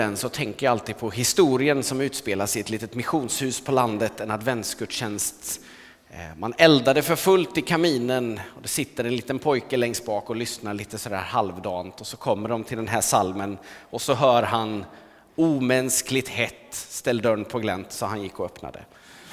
så tänker jag alltid på historien som utspelas i ett litet missionshus på landet, en adventsgudstjänst. Man eldade för fullt i kaminen och det sitter en liten pojke längst bak och lyssnar lite sådär halvdant, och så kommer de till den här salmen och så hör han omänskligt hett, ställ dörren på glänt, så han gick och öppnade.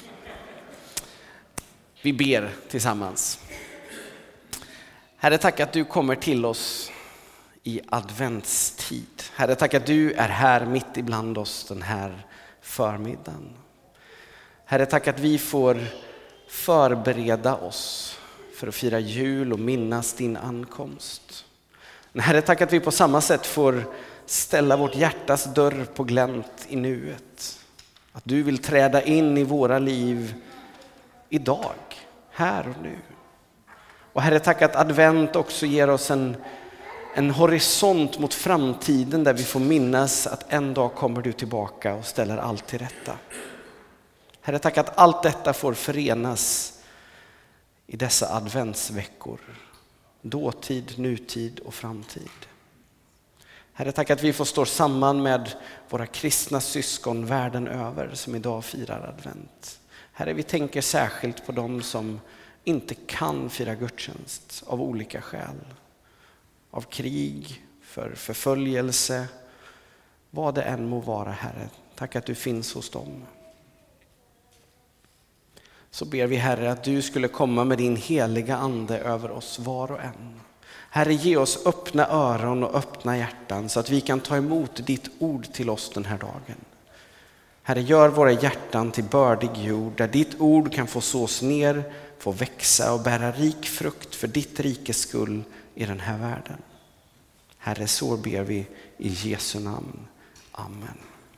Vi ber tillsammans. Herre, tack att du kommer till oss i adventstid. Herre, tack att du är här mitt ibland oss den här förmiddagen. Herre, tack att vi får förbereda oss för att fira jul och minnas din ankomst. Men Herre, tack att vi på samma sätt får ställa vårt hjärtas dörr på glänt i nuet. Att du vill träda in i våra liv idag, här och nu. Och Herre, tack att advent också ger oss en horisont mot framtiden där vi får minnas att en dag kommer du tillbaka och ställer allt till rätta. Herre, tack att allt detta får förenas i dessa adventsveckor. Dåtid, nutid och framtid. Herre, tack att vi får stå samman med våra kristna syskon världen över som idag firar advent. Herre, vi tänker särskilt på dem som inte kan fira gudstjänst av olika skäl. Av krig, för förföljelse, vad det än må vara, Herre. Tack att du finns hos dem. Så ber vi, Herre, att du skulle komma med din heliga ande över oss var och en. Herre, ge oss öppna öron och öppna hjärtan så att vi kan ta emot ditt ord till oss den här dagen. Herre, gör våra hjärtan till bördig jord där ditt ord kan få sås ner, få växa och bära rik frukt för ditt rikes skull i den här världen. Herre, så ber vi i Jesu namn. Amen.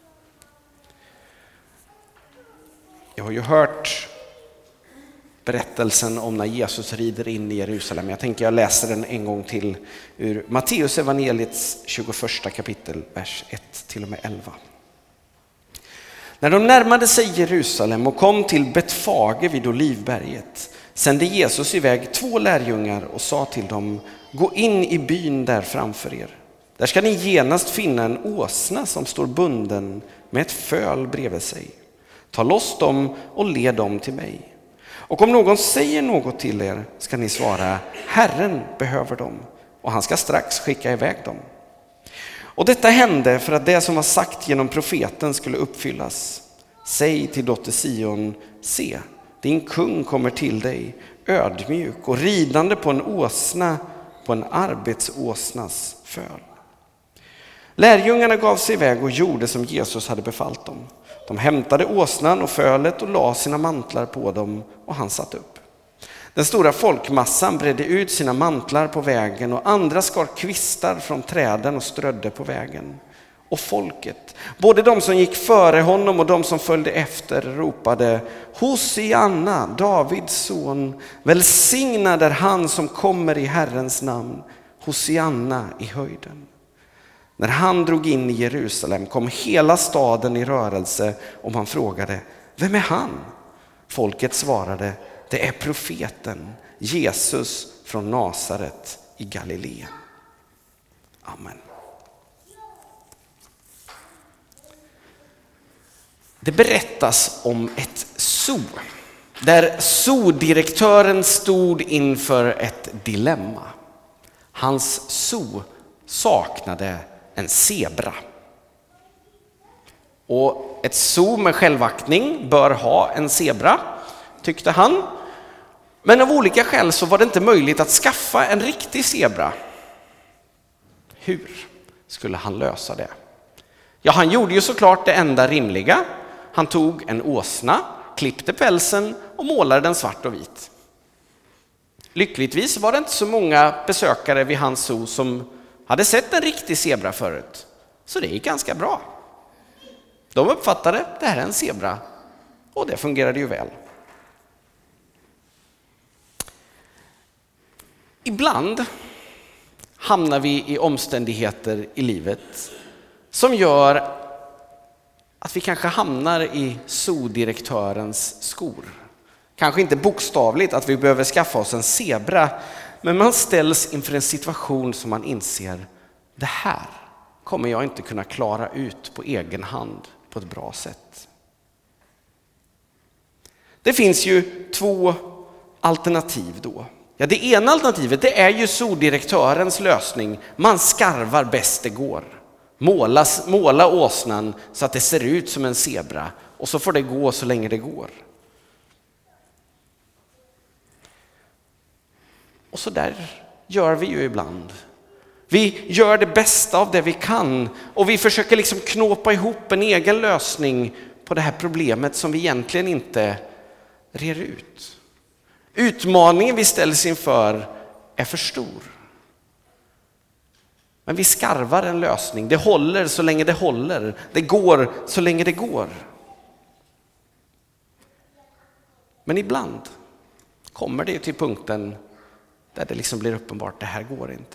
Jag har ju hört berättelsen om när Jesus rider in i Jerusalem. Jag tänker jag läser den en gång till ur Matteus evangeliets 21 kapitel, vers 1 till och med 11. När de närmade sig Jerusalem och kom till Betfage vid Olivberget sände Jesus iväg 2 lärjungar och sa till dem: gå in i byn där framför er. Där ska ni genast finna en åsna som står bunden med ett föl bredvid sig. Ta loss dem och led dem till mig. Och om någon säger något till er ska ni svara: Herren behöver dem, och han ska strax skicka iväg dem. Och detta hände för att det som var sagt genom profeten skulle uppfyllas. Säg till dotter Sion: se, din kung kommer till dig, ödmjuk och ridande på en åsna, på en arbetsåsnas föl. Lärjungarna gav sig iväg och gjorde som Jesus hade befallt dem. De hämtade åsnan och fölet och la sina mantlar på dem, och han satt upp. Den stora folkmassan bredde ut sina mantlar på vägen, och andra skar kvistar från träden och strödde på vägen. Och folket, både de som gick före honom och de som följde efter, ropade: Hosianna, Davids son, välsignad är han som kommer i Herrens namn, Hosianna i höjden. När han drog in i Jerusalem kom hela staden i rörelse, och man frågade: vem är han? Folket svarade: det är profeten Jesus från Nasaret i Galileen. Amen. Det berättas om ett zoo där zoodirektören stod inför ett dilemma. Hans zoo saknade en zebra. Och ett zoo med självaktning bör ha en zebra, tyckte han. Men av olika skäl så var det inte möjligt att skaffa en riktig zebra. Hur skulle han lösa det? Ja, han gjorde ju såklart det enda rimliga. Han tog en åsna, klippte pälsen och målade den svart och vit. Lyckligtvis var det inte så många besökare vid hans zoo som hade sett en riktig zebra förut. Så det gick ganska bra. De uppfattade det här är en zebra, och det fungerade ju väl. Ibland hamnar vi i omständigheter i livet som gör att vi kanske hamnar i zoodirektörens skor. Kanske inte bokstavligt att vi behöver skaffa oss en zebra, men man ställs inför en situation som man inser: det här kommer jag inte kunna klara ut på egen hand på ett bra sätt. Det finns ju 2 alternativ då. Ja, det ena alternativet, det är ju zoodirektörens lösning. Man skarvar bäst det går. Måla åsnan så att det ser ut som en zebra och så får det gå så länge det går. Och så där gör vi ju ibland. Vi gör det bästa av det vi kan och vi försöker liksom knåpa ihop en egen lösning på det här problemet som vi egentligen inte rer ut. Utmaningen vi ställs inför är för stor. Men vi skarvar en lösning. Det håller så länge det håller. Det går så länge det går. Men ibland kommer det till punkten där det liksom blir uppenbart, det här går inte.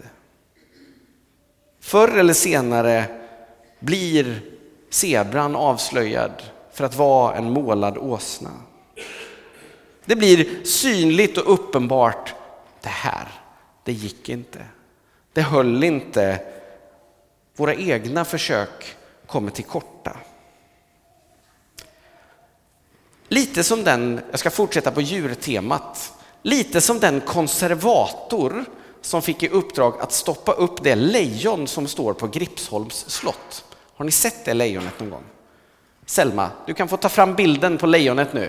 Förr eller senare blir zebran avslöjad för att vara en målad åsna. Det blir synligt och uppenbart, det gick inte. Det höll inte. Våra egna försök kommer till korta. Lite som jag ska fortsätta på djurtemat, lite som den konservator som fick i uppdrag att stoppa upp det lejon som står på Gripsholms slott. Har ni sett det lejonet någon gång? Selma, du kan få ta fram bilden på lejonet nu.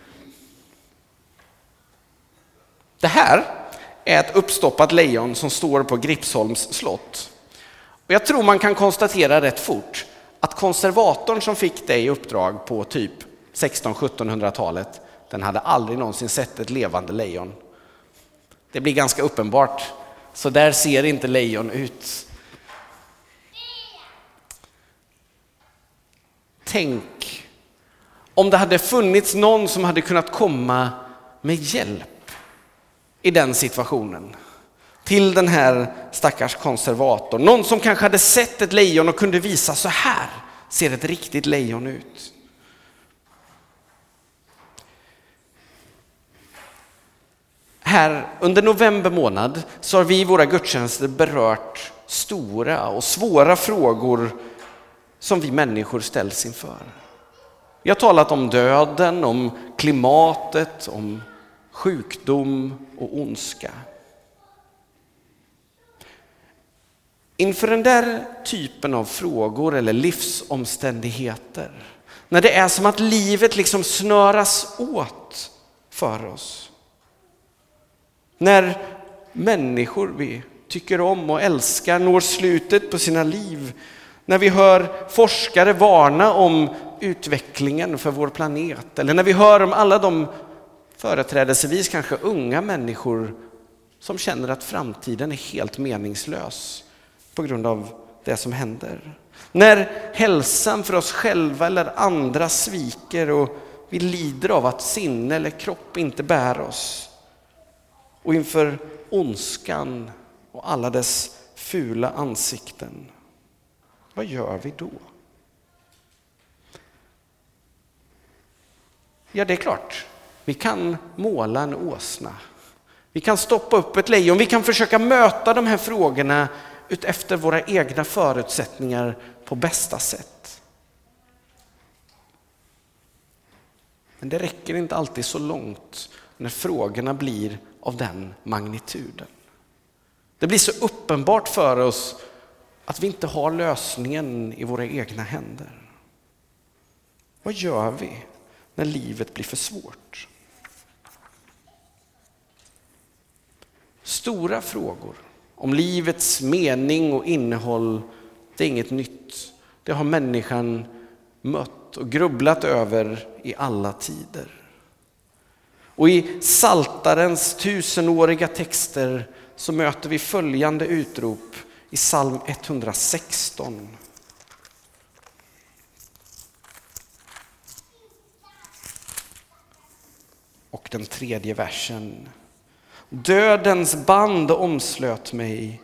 Det här är ett uppstoppat lejon som står på Gripsholms slott. Och jag tror man kan konstatera rätt fort att konservatorn som fick det i uppdrag på typ 1600-1700-talet, den hade aldrig någonsin sett ett levande lejon. Det blir ganska uppenbart. Så där ser inte lejon ut. Tänk om det hade funnits någon som hade kunnat komma med hjälp i den situationen. Till den här stackars konservatorn. Någon som kanske hade sett ett lejon och kunde visa, så här ser ett riktigt lejon ut. Här under november månad så har vi i våra gudstjänster berört stora och svåra frågor som vi människor ställs inför. Vi har talat om döden, om klimatet, om sjukdom och ondska. Inför den där typen av frågor eller livsomständigheter, när det är som att livet liksom snöras åt för oss, när människor vi tycker om och älskar når slutet på sina liv, när vi hör forskare varna om utvecklingen för vår planet, eller när vi hör om alla de företrädelsevis kanske unga människor som känner att framtiden är helt meningslös på grund av det som händer. När hälsan för oss själva eller andra sviker och vi lider av att sinne eller kropp inte bär oss. Och inför ondskan och alla dess fula ansikten. Vad gör vi då? Ja, det är klart. Vi kan måla en åsna. Vi kan stoppa upp ett lejon. Vi kan försöka möta de här frågorna utefter våra egna förutsättningar på bästa sätt. Men det räcker inte alltid så långt när frågorna blir av den magnituden. Det blir så uppenbart för oss att vi inte har lösningen i våra egna händer. Vad gör vi när livet blir för svårt? Stora frågor om livets mening och innehåll, det är inget nytt. Det har människan mött och grubblat över i alla tider. Och i Psaltarens 1000-åriga texter så möter vi följande utrop i psalm 116. Och den 3:e versen. Dödens band omslöt mig,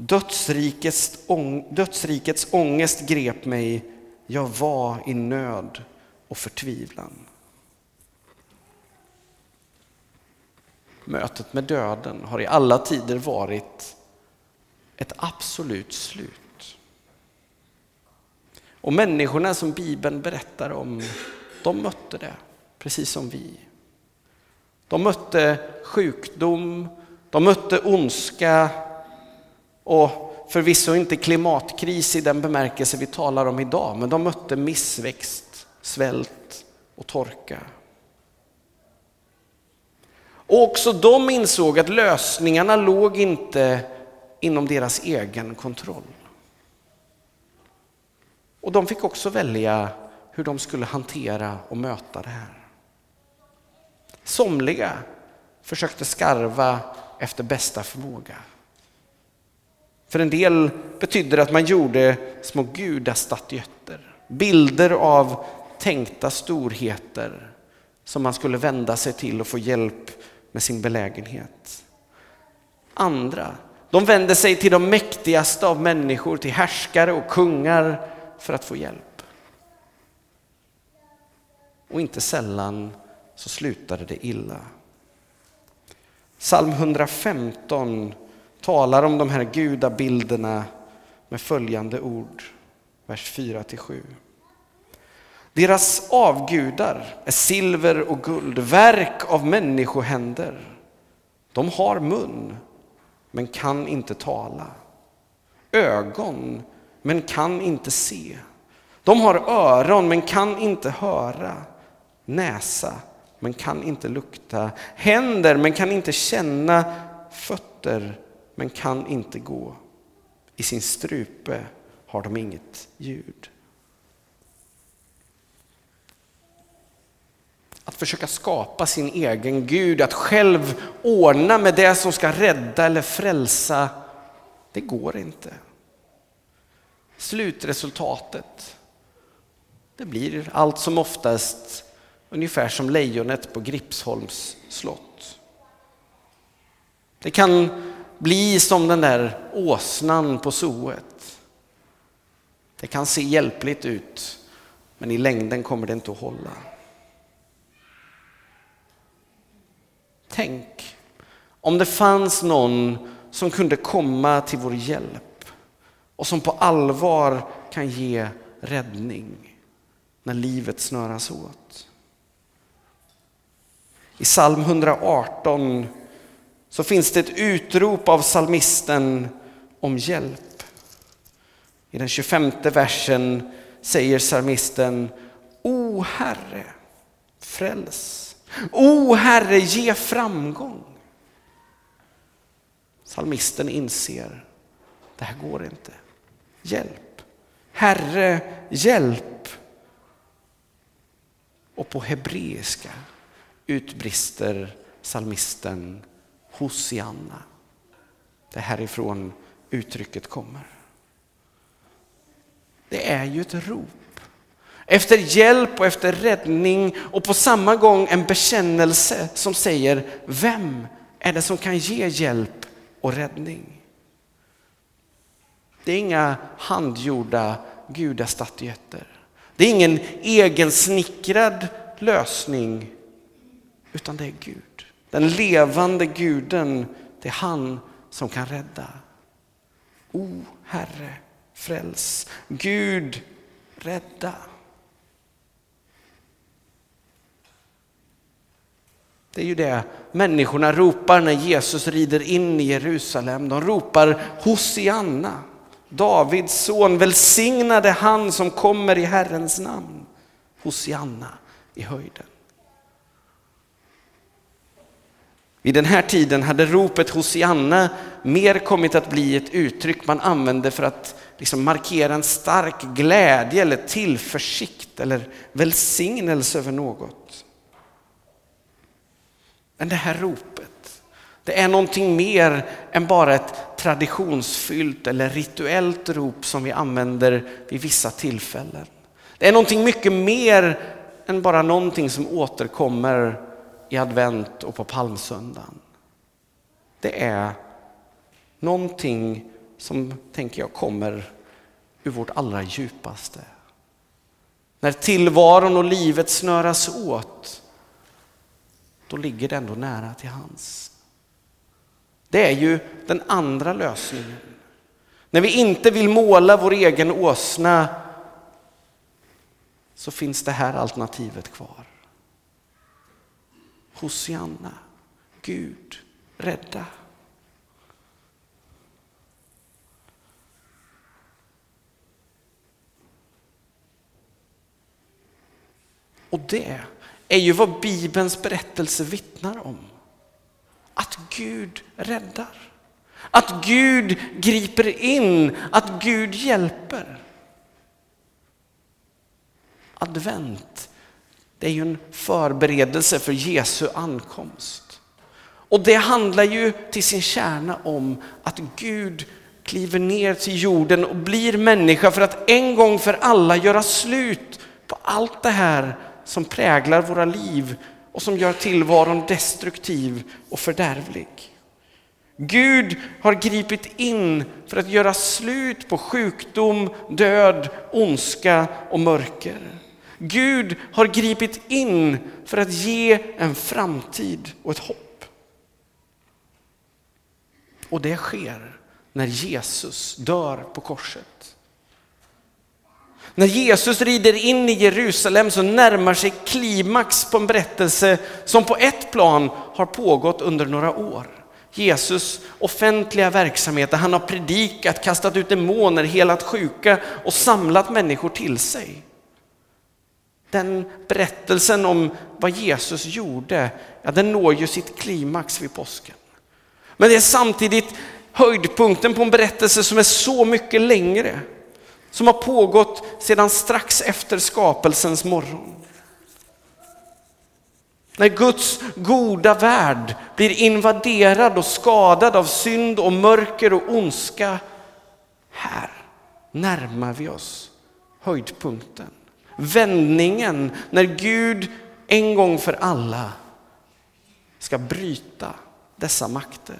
dödsrikets ångest grep mig, jag var i nöd och förtvivlan. Mötet med döden har i alla tider varit ett absolut slut. Och människorna som Bibeln berättar om, de mötte det precis som vi. De mötte sjukdom, de mötte ondska och förvisso inte klimatkris i den bemärkelse vi talar om idag, men de mötte missväxt, svält och torka. Och också de insåg att lösningarna låg inte inom deras egen kontroll. Och de fick också välja hur de skulle hantera och möta det här. Somliga försökte skarva efter bästa förmåga. För en del betydde det att man gjorde små gudastatyetter, bilder av tänkta storheter som man skulle vända sig till och få hjälp med sin belägenhet. Andra, de vände sig till de mäktigaste av människor, till härskare och kungar för att få hjälp. Och inte sällan så slutade det illa. Psalm 115 talar om de här gudabilderna med följande ord, vers 4-7. Deras avgudar är silver och guld, verk av människohänder. De har mun, men kan inte tala. Ögon, men kan inte se. De har öron, men kan inte höra. Näsa, men kan inte lukta. Händer, men kan inte känna. Fötter, men kan inte gå. I sin strupe har de inget ljud. Att försöka skapa sin egen Gud, att själv ordna med det som ska rädda eller frälsa, det går inte. Slutresultatet, det blir allt som oftast ungefär som lejonet på Gripsholms slott. Det kan bli som den där åsnan på zooet. Det kan se hjälpligt ut, men i längden kommer det inte att hålla. Tänk om det fanns någon som kunde komma till vår hjälp och som på allvar kan ge räddning när livet snöras åt. I psalm 118 så finns det ett utrop av psalmisten om hjälp. I den 25:e versen säger psalmisten: O Herre, fräls. O Herre, ge framgång. Psalmisten inser, det här går inte. Hjälp. Herre, hjälp. Och på hebreiska utbrister psalmisten Hosianna. Det härifrån uttrycket kommer. Det är ju ett rop efter hjälp och efter räddning, och på samma gång en bekännelse som säger: vem är det som kan ge hjälp och räddning? Det är inga handgjorda gudastatyetter. Det är ingen egensnickrad lösning, utan det är Gud. Den levande guden, det är han som kan rädda. O Herre, fräls. Gud, rädda. Det är ju det människorna ropar när Jesus rider in i Jerusalem. De ropar Hosianna, Davids son, välsignade han som kommer i Herrens namn. Hosianna i höjden. Vid den här tiden hade ropet Hosianna mer kommit att bli ett uttryck man använde för att markera en stark glädje eller tillförsikt eller välsignelse över något. Men det här ropet, det är någonting mer än bara ett traditionsfyllt eller rituellt rop som vi använder vid vissa tillfällen. Det är någonting mycket mer än bara någonting som återkommer i advent och på palmsöndagen. Det är någonting som, tänker jag, kommer ur vårt allra djupaste. När tillvaron och livet snöras åt, då ligger det ändå nära till hands. Det är ju den andra lösningen. När vi inte vill måla vår egen åsna så finns det här alternativet kvar. Hosianna, Gud, rädda. Och det är ju vad Bibelns berättelse vittnar om. Att Gud räddar. Att Gud griper in. Att Gud hjälper. Advent, det är ju en förberedelse för Jesu ankomst. Och det handlar ju till sin kärna om att Gud kliver ner till jorden och blir människa för att en gång för alla göra slut på allt det här som präglar våra liv och som gör tillvaron destruktiv och fördärvlig. Gud har gripit in för att göra slut på sjukdom, död, ondska och mörker. Gud har gripit in för att ge en framtid och ett hopp. Och det sker när Jesus dör på korset. När Jesus rider in i Jerusalem så närmar sig klimax på en berättelse som på ett plan har pågått under några år. Jesus offentliga verksamhet där han har predikat, kastat ut demoner, helat sjuka och samlat människor till sig. Den berättelsen om vad Jesus gjorde, ja, den når ju sitt klimax vid påsken. Men det är samtidigt höjdpunkten på en berättelse som är så mycket längre. Som har pågått sedan strax efter skapelsens morgon. När Guds goda värld blir invaderad och skadad av synd och mörker och ondska. Här närmar vi oss höjdpunkten. Vändningen när Gud en gång för alla ska bryta dessa makter.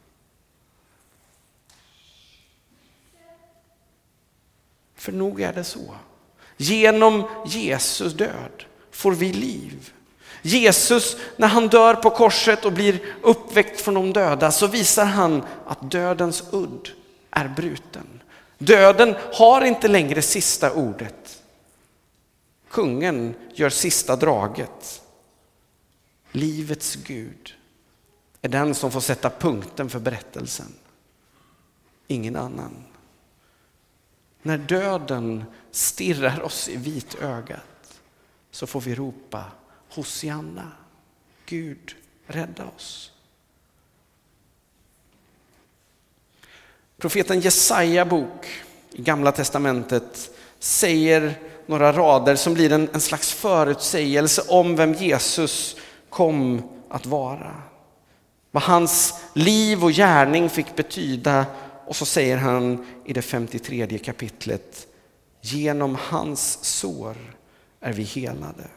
För nog är det så. Genom Jesus död får vi liv. Jesus, när han dör på korset och blir uppväckt från de döda, så visar han att dödens udd är bruten. Döden har inte längre sista ordet. Kungen gör sista draget. Livets Gud är den som får sätta punkten för berättelsen. Ingen annan. När döden stirrar oss i vitögat så får vi ropa Hosianna, Gud rädda oss. Profeten Jesaja bok i Gamla testamentet säger några rader som blir en slags förutsägelse om vem Jesus kom att vara. Vad hans liv och gärning fick betyda. Och så säger han i det 53 kapitlet: genom hans sår är vi helade.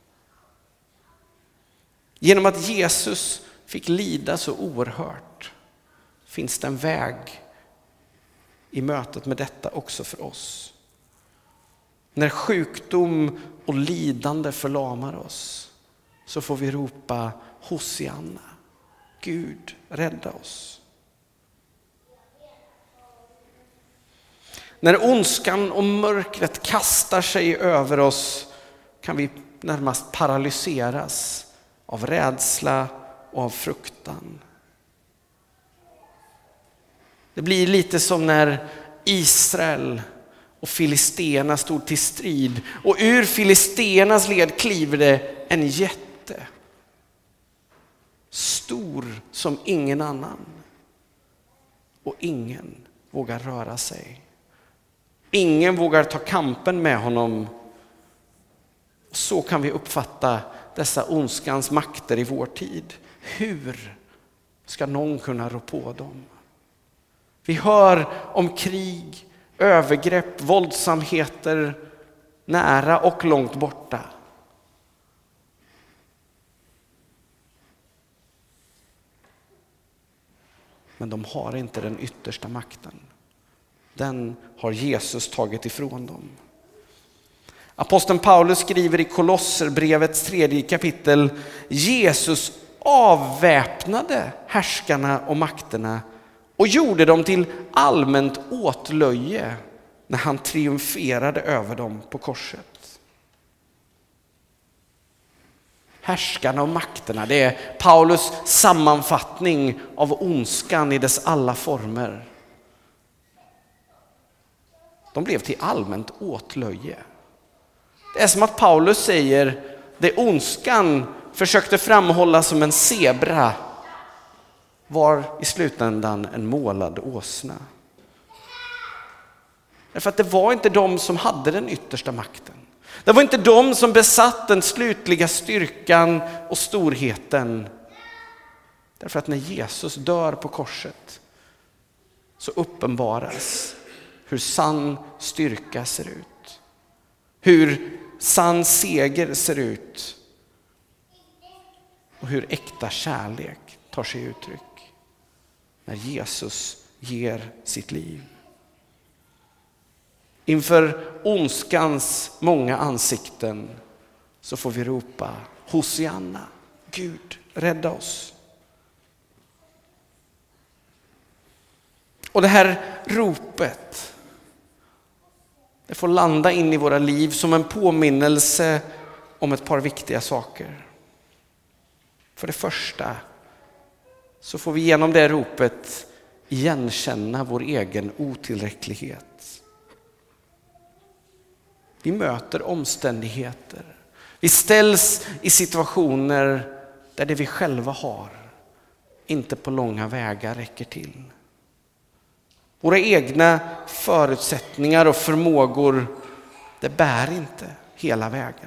Genom att Jesus fick lida så oerhört finns det en väg i mötet med detta också för oss. När sjukdom och lidande förlamar oss så får vi ropa Hosianna, Gud rädda oss. När ondskan och mörkret kastar sig över oss kan vi närmast paralyseras av rädsla och av fruktan. Det blir lite som när Israel och filisterna stod till strid. Och ur filisternas led kliver det en jätte. Stor som ingen annan. Och ingen vågar röra sig. Ingen vågar ta kampen med honom. Så kan vi uppfatta dessa ondskans makter i vår tid. Hur ska någon kunna rå på dem? Vi hör om krig, övergrepp, våldsamheter nära och långt borta. Men de har inte den yttersta makten. Den har Jesus tagit ifrån dem. Aposteln Paulus skriver i Kolosserbrevets 3 kapitel: Jesus avväpnade härskarna och makterna och gjorde dem till allmänt åtlöje när han triumferade över dem på korset. härskarna och makterna. Det är Paulus sammanfattning av ondskan i dess alla former. De blev till allmänt åtlöje. Det är som att Paulus säger, det ondskan försökte framhålla som en zebra var i slutändan en målad åsna. Därför att det var inte de som hade den yttersta makten. Det var inte de som besatt den slutliga styrkan och storheten. Därför att när Jesus dör på korset så uppenbaras hur sann styrka ser ut. Hur sann seger ser ut. Och hur äkta kärlek tar sig uttryck när Jesus ger sitt liv. Inför ondskans många ansikten så får vi ropa: Hosianna, Gud, rädda oss. Och det här ropet, det får landa in i våra liv som en påminnelse om ett par viktiga saker. För det första så får vi genom det ropet igenkänna vår egen otillräcklighet. Vi möter omständigheter. Vi ställs i situationer där det vi själva har inte på långa vägar räcker till. Våra egna förutsättningar och förmågor, det bär inte hela vägen.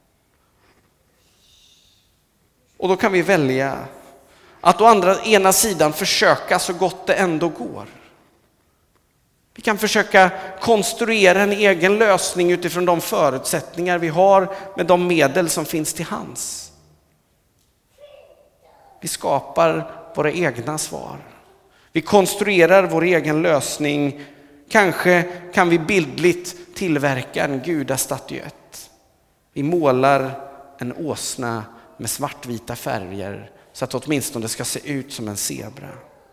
Och då kan vi välja att å ena sidan försöka så gott det ändå går. Vi kan försöka konstruera en egen lösning utifrån de förutsättningar vi har med de medel som finns till hands. Vi skapar våra egna svar. Vi konstruerar vår egen lösning. Kanske kan vi bildligt tillverka en gudastatyett. Vi målar en åsna med svartvita färger så att åtminstone det ska se ut som en zebra.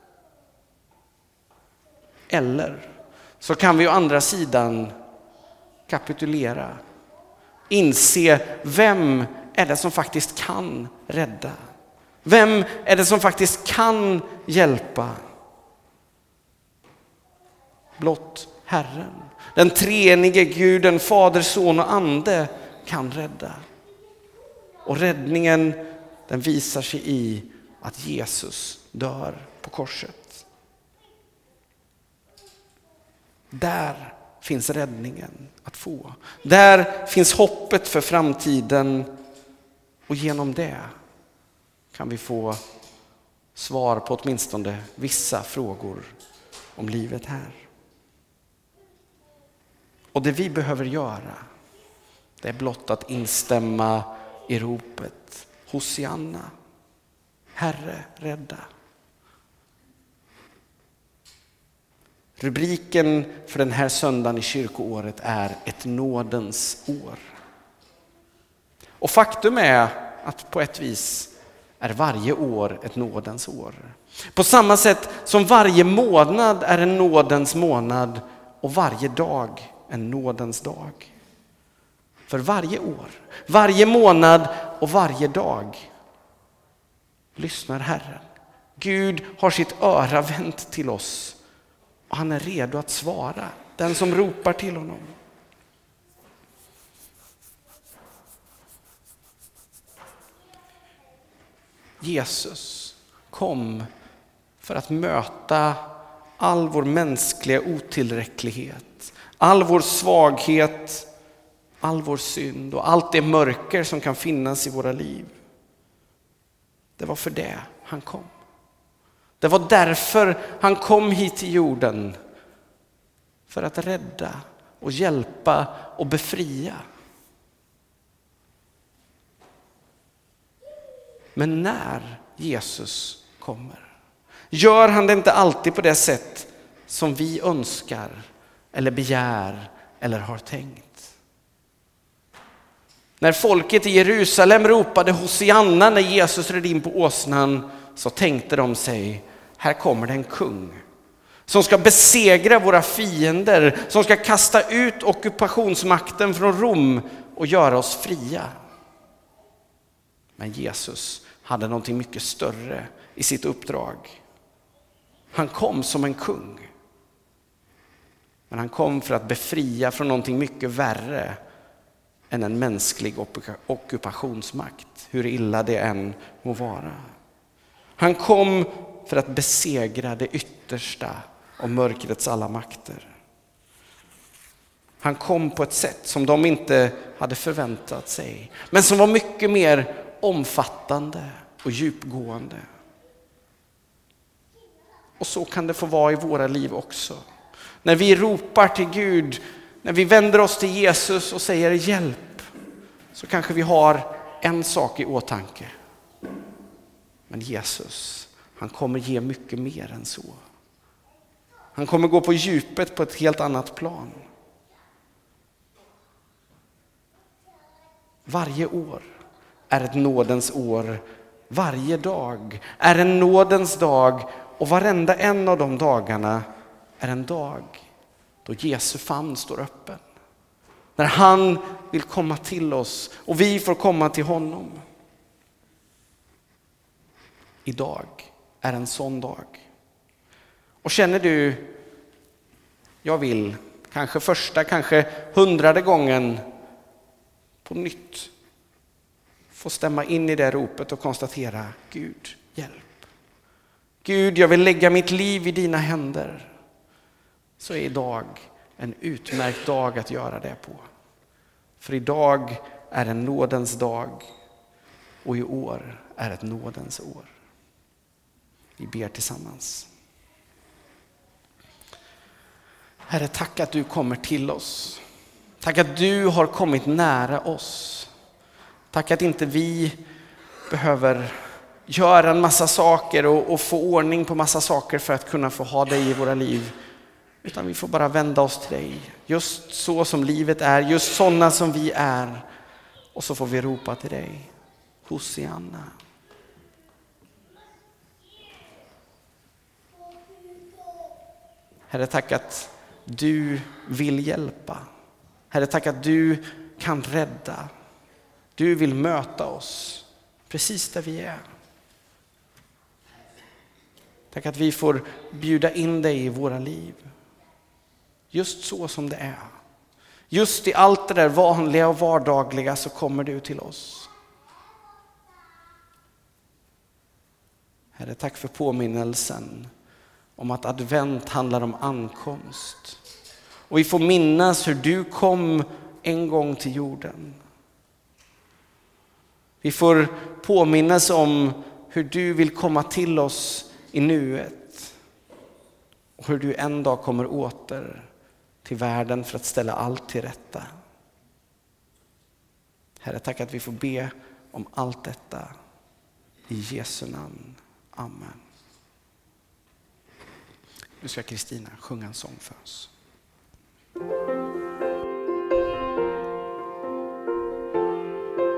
Eller så kan vi å andra sidan kapitulera. Inse vem är det som faktiskt kan rädda. Vem är det som faktiskt kan hjälpa? Blott Herren. Den treenige Guden, Fader, Son och Ande kan rädda. Och räddningen, den visar sig i att Jesus dör på korset. Där finns räddningen att få. Där finns hoppet för framtiden. Och genom det kan vi få svar på åtminstone vissa frågor om livet här. Och det vi behöver göra, det är blott att instämma i ropet: Hosianna, Herre, rädda. Rubriken för den här söndagen i kyrkoåret är ett nådens år. Och faktum är att på ett vis är varje år ett nådens år. På samma sätt som varje månad är en nådens månad och varje dag en nådens dag. För varje år, varje månad och varje dag lyssnar Herren. Gud har sitt öra vänt till oss och han är redo att svara den som ropar till honom. Jesus kom för att möta all vår mänskliga otillräcklighet, all vår svaghet, all vår synd och allt det mörker som kan finnas i våra liv. Det var för det han kom. Det var därför han kom hit till jorden. För att rädda och hjälpa och befria. Men när Jesus kommer, gör han det inte alltid på det sätt som vi önskar eller begär eller har tänkt. När folket i Jerusalem ropade Hosianna när Jesus red in på åsnan, så tänkte de sig: här kommer det en kung som ska besegra våra fiender, som ska kasta ut ockupationsmakten från Rom och göra oss fria. Men Jesus hade någonting mycket större i sitt uppdrag. Han kom som en kung. Men han kom för att befria från någonting mycket värre än en mänsklig ockupationsmakt. Hur illa det än må vara. Han kom för att besegra det yttersta av mörkrets alla makter. Han kom på ett sätt som de inte hade förväntat sig. Men som var mycket mer omfattande och djupgående. Och så kan det få vara i våra liv också. När vi ropar till Gud, när vi vänder oss till Jesus och säger hjälp, så kanske vi har en sak i åtanke. Men Jesus, han kommer ge mycket mer än så. Han kommer gå på djupet på ett helt annat plan. Varje år är ett nådens år. Varje dag är en nådens dag. Och varenda en av de dagarna är en dag då Jesu famn står öppen. När han vill komma till oss och vi får komma till honom. Idag är en sån dag. Och känner du, jag vill kanske första, kanske 100:e gången på nytt få stämma in i det ropet och konstatera: Gud, hjälp. Gud, jag vill lägga mitt liv i dina händer. Så är idag en utmärkt dag att göra det på. För idag är en nådens dag och i år är ett nådens år. Vi ber tillsammans. Herre, tack att du kommer till oss. Tack att du har kommit nära oss. Tack att inte vi behöver göra en massa saker och få ordning på massa saker för att kunna få ha dig i våra liv. Utan vi får bara vända oss till dig. Just så som livet är, just sådana som vi är. Och så får vi ropa till dig. Hosianna. Herre, tack att du vill hjälpa. Herre, tack att du kan rädda. Du vill möta oss precis där vi är. Tack att vi får bjuda in dig i våra liv. Just så som det är. Just i allt det där vanliga och vardagliga så kommer du till oss. Herre, tack för påminnelsen om att advent handlar om ankomst. Och vi får minnas hur du kom en gång till jorden. Vi får påminnas om hur du vill komma till oss i nuet. Och hur du en dag kommer åter till världen för att ställa allt till rätta. Herre, tack att vi får be om allt detta. I Jesu namn. Amen. Nu ska Kristina sjunga en sång för oss.